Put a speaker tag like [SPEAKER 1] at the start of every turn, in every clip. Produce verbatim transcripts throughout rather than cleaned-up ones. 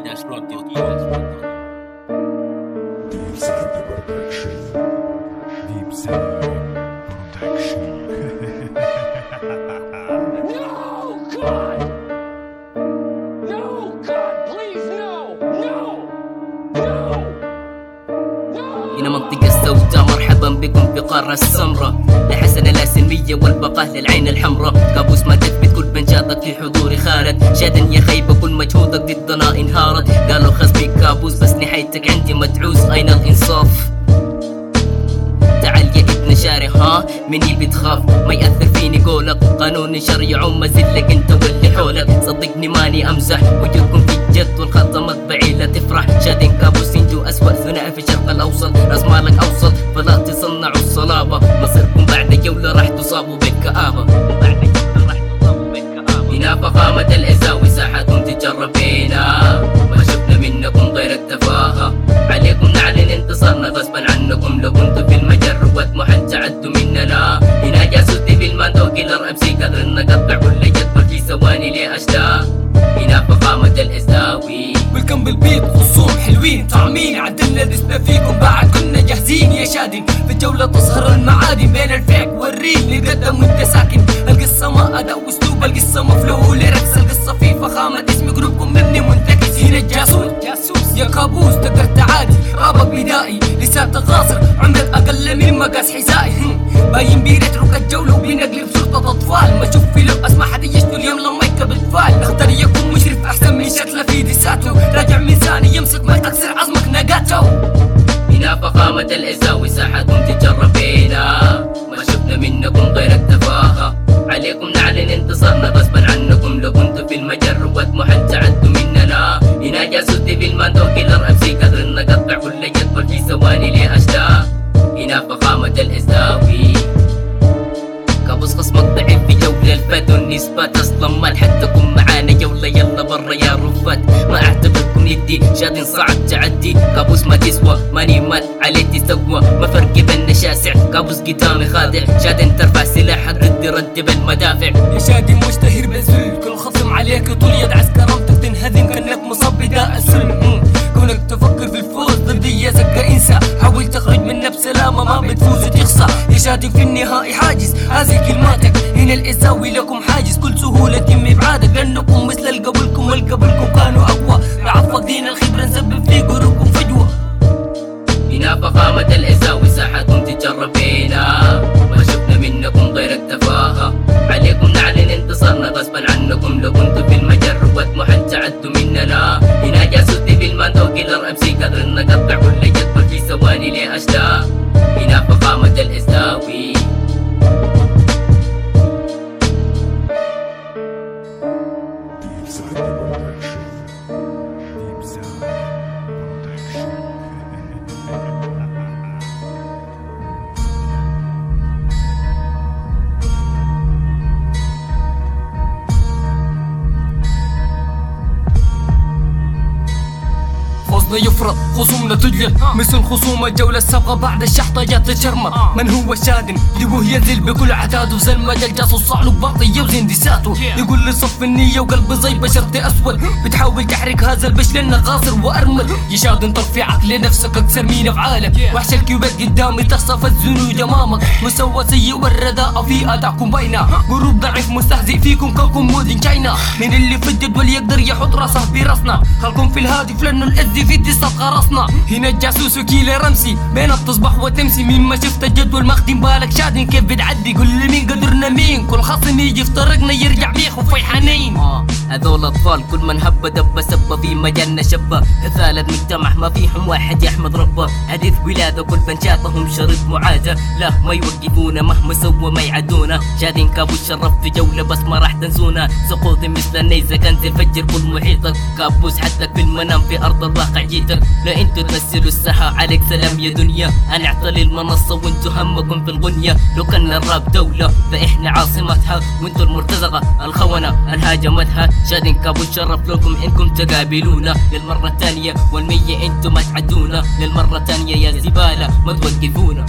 [SPEAKER 1] Dash Production. Deep Side Production. Deep Side Production.
[SPEAKER 2] No, God! No, God, please, no! No! No! No!
[SPEAKER 3] هنا منطقة السوداء، مرحبا بكم في قارة السمراء. لا حسنة لا سلمية والبقاء للعين الحمراء. كابوس ما تثبت كل بنشاطك في حضوري خالد. شادا يا خيبة كل مجهودك ضدنا انهارت. قالوا خصمي كابوس بس نهايتك عندي مدعوس. أين الإنصاف؟ تعال يا ابن شارع، ها مني اللي بتخاف؟ ما يأثر فيني قولك، قانون شرع عم زلك انت واللي حولك. صدقني ماني امزح، وجودكم في الجد والخطة مطبعي لا تفرح. شادين كابوس انتو اسوأ ثنائي في الشرق الاوسط. راس مالك اوسط فلا تصنعوا الصلابة. مصيركم بعد جولة راح تصابوا بالكآبة. بعد جولة راح تصابوا بالكآبة. هنا فخامة الازاوي ساحتكم تجربينا. ما شفنا منكم غير التفاهة. عليكم نعلن انتصارنا غصبا عنكم. لو كنتوا في المجر وطموحا تعدوا مننا. هنا جاسوسي في الماندو كيلر امسي قدر نقطع كل جدول في ثواني لاشلاء. هنا فخامة الازاوي.
[SPEAKER 4] ويلكم بالبيت خصوم حلوين طعمين. عدلنا دسنا فيكم بعد كنا جاهزين يا شادين. في الجولة تظهر المعادن بين الفيك والريل. نقدم وانت ساكن. القصة ما اداء واسلوب، القصة مفلو ليركس. القصة في فخامة اسم جروبكم مبني منتكس. هنا الجاسوس جاسوس يا كابوس تقدر تعادي. رابط بدائي لساتك غاصر. عمرك اقل من مقاس حذائي. باين بيرترك الجولة وبينقلب صورة اطفال. ما اشوف فيلم اسمع حد يشتو اليوم لما يكب اطفال. اختار يكون مشرف احسن من شكله في دساته. راجع ميزاني يمسك ما تكسر عظمك نقاته.
[SPEAKER 3] هنا فخامة الازاوي ساحتكم تجربينا. ما شفنا منكم غير التفاهة. عليكم نعلن انتصارنا غصبا عنكم. لو كنتوا في المجر وطموحا تعدوا مننا. هنا جاسوسي في الماندو كيلر امسي قدر نقطع كل جدول في ثواني لاشلاء. هنا فخامة الازاوي. كابوس خصمك ضعيف في جولة الفات والنسبات اصلا ما لحقتكم معانا جولة. يلا برا يا رفات ما اعتبركم يدي. شادين صعب تعدي. كابوس ما تسوى ماني مات عليه تسوى. ما فرق بيننا شاسع. كابوس قدامي خادع. شادين ترفع سلاحك ضد رد بالمدافع.
[SPEAKER 4] يا شادين مشتهر بالذل. كل خصم عليك طول يد عسكرمتك تنهزم كأنك مصاب بداء السلم. كونك تفكر في الفوز ضدي يا زكا انسى. حاول تخرج منها بسلامة ما بتفوز وتخسى. يا شادين في النهائي حاجز. هذه كلماتك. هنا الازاوي لكم حاجز. كل سهولة يتم ابعادك لانكم مثل القبلكم والقبلكم كانوا اقوى. بعفق دين الخبرة نسبب في قلوبكم فجوة.
[SPEAKER 3] هنا فخامة الازاوي ساحتكم تجربينا. ما شفنا منكم غير التفاهة. عليكم نعلن انتصارنا غصبا عنكم. لو كنتوا في المجر وطموحا تعدوا مننا. هنا جاسوسي في الماندو كيلر امسي قدر نقطع كل جدول في ثواني لاشلاء. هنا فخامة الازاوي.
[SPEAKER 1] Deep Side Production. Deep Side Production.
[SPEAKER 4] فوزنا يفرض خصومنا تجلد. مثل خصوم الجولة السابقة بعد الشحطة جات تشرمة. من هو شادن يبوه ينزل بكل عتاده. زي المجال جاسوس صعلو بباطي يوزن دساته. يقول لي صف النية وقلبي زي بشرتي اسود. بتحاول تحرك هذا البش لانه غاصر وارمل. يا شادن طرف عقل نفسك اكثر من افعالك. وحش الكيوبات قدامي تصف الزنود امامك. مستوى سيء والرداء في ادائكم باينة. جروب ضعيف مستهزئ فيكم كوكم مودن تشاينا. من اللي في الجدول يقدر يحط راسه براسنا. خلكم في الهادف لانه الازي في الدسات غرسنا. هنا الجاسوس وكيل رمسي بينك تصبح وتمسي. مين ما شفت الجدول ماخدين بالك شادين كيف بتعدي. قول لي مين قدرنا مين. كل خصم يجي في طريقنا يرجع ميخ وفيحانين.
[SPEAKER 3] آه هذول اطفال كل من هب دب سب في مجالنا شبه. ثالث مجتمع ما فيهم واحد يحمد ربه. حديث ولاده كل بنشاتهم شرط معاده. لا ما يوقفونا مهما سوى ما يعدونا. شادين كابوس شرف في جولة بس ما راح تنسونا. سقوطي مثل النيزة كنز الفجر كل محيطك. كابوس حدك في المنام في ارض الواقع جيتك. لا انتو تمثلوا الساحة عليك سلام يا دنيا. انا اعطلي المنصة وانتو همكم في الغنية. لو كان الراب دولة فاحنا عاصمتها. وانتو المرتزقة الخونة الهاجمتها. شادين كابوس شرف لكم انكم تقابلونا للمرة الثانية والمية. انتو ما تعدونا للمرة الثانية يا زبالة ما توقفونا.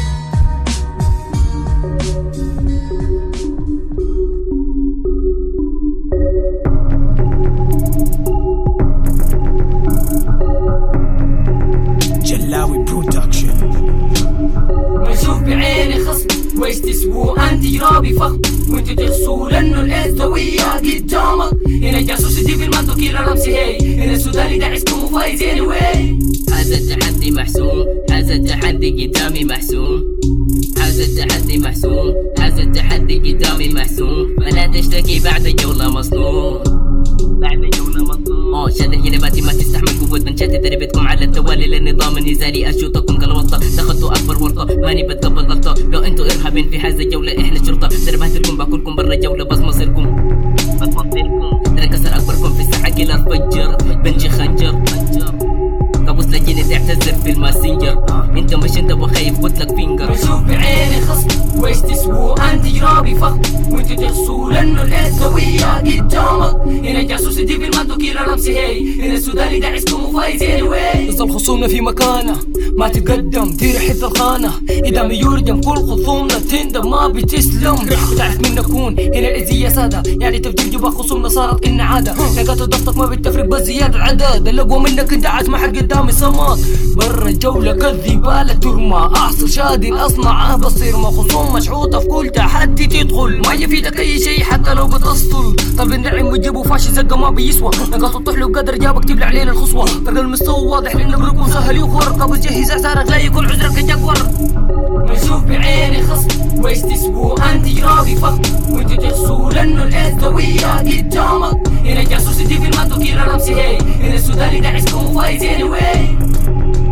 [SPEAKER 4] ويش تسووا انت جرابي فخم وانتو تحسوا لانه الازدوية قدامك. هنا جاسوس دي في المنطق الى رمسي هي هنا السوداني داعسكم وفايز anyway.
[SPEAKER 3] هذا التحدي محسوم، هذا التحدي قدامي محسوم، هذا التحدي محسوم، هذا التحدي قدامي محسوم. فلا تشتكي بعد جولة مصنوع، بعد جولة مصنوع. اه شاد الجنباتي ما تستحمل قوة بنشات تربتكم على التوالي للنظام النزالي اشوطكم كالوطة. دخلتوا اكبر ورطة ماني بتقبل غلطة، لو انتوا ارهابين في هذا الجولة احنا شرطة. دربهتلكم باكلكم برا الجولة بس مصيركم بس مصيركم. ترى كسر اكبركم في الساحة كلا فجر بنجي خنجر كابوس لجيني تعتذر في الماسنجر. انت مش انت وخايف قلت لك فينجر.
[SPEAKER 4] بشوف بعيني خصم ويش تسووا انت جرابي فخم وانتو تحسوا لانه الازدوية قدامك. هنا جاسوس دي في المنطق الى رمسي هي هنا السوداني داعسكم وفايز anyway. يظل خصومنا في مكانه ما تتقدم دير حث الخانة. اذا ما يرجم كل خصومنا تندم ما بتسلم. بتعرف مين نكون هنا العزية سادة يعني تفجير جبا خصومنا صارت كنا عادة. لقات ضغطك ما بتفرق بس زيادة العدد. اللقوة منك انت عاد ما حد قدامي صمت. برا الجولة كالذبالة ترمى اعصر شادي اصنع بصير ما خصوم مشحوطة في كل تحدي تدخل. ما يفيدك اي شيء حتى لو بتسطل. طب النعم وتجيبوا فاشي زقة ما بيسوى. نقاط الطحل وقدر جابك تبلع علينا الخصوة. فرق المستوى واضح لان الركب سهل يخور. قبل جهز اعسارك لا يكون عذرك يجور. بشوف بعيني خصم ويش تسووا انت جرابي فخم وانتو تحسوا لانه الازدوية قدامك. هنا جاسوس دي في المنطق الى رمسي هي هنا السوداني داعسكم وفايز anyway.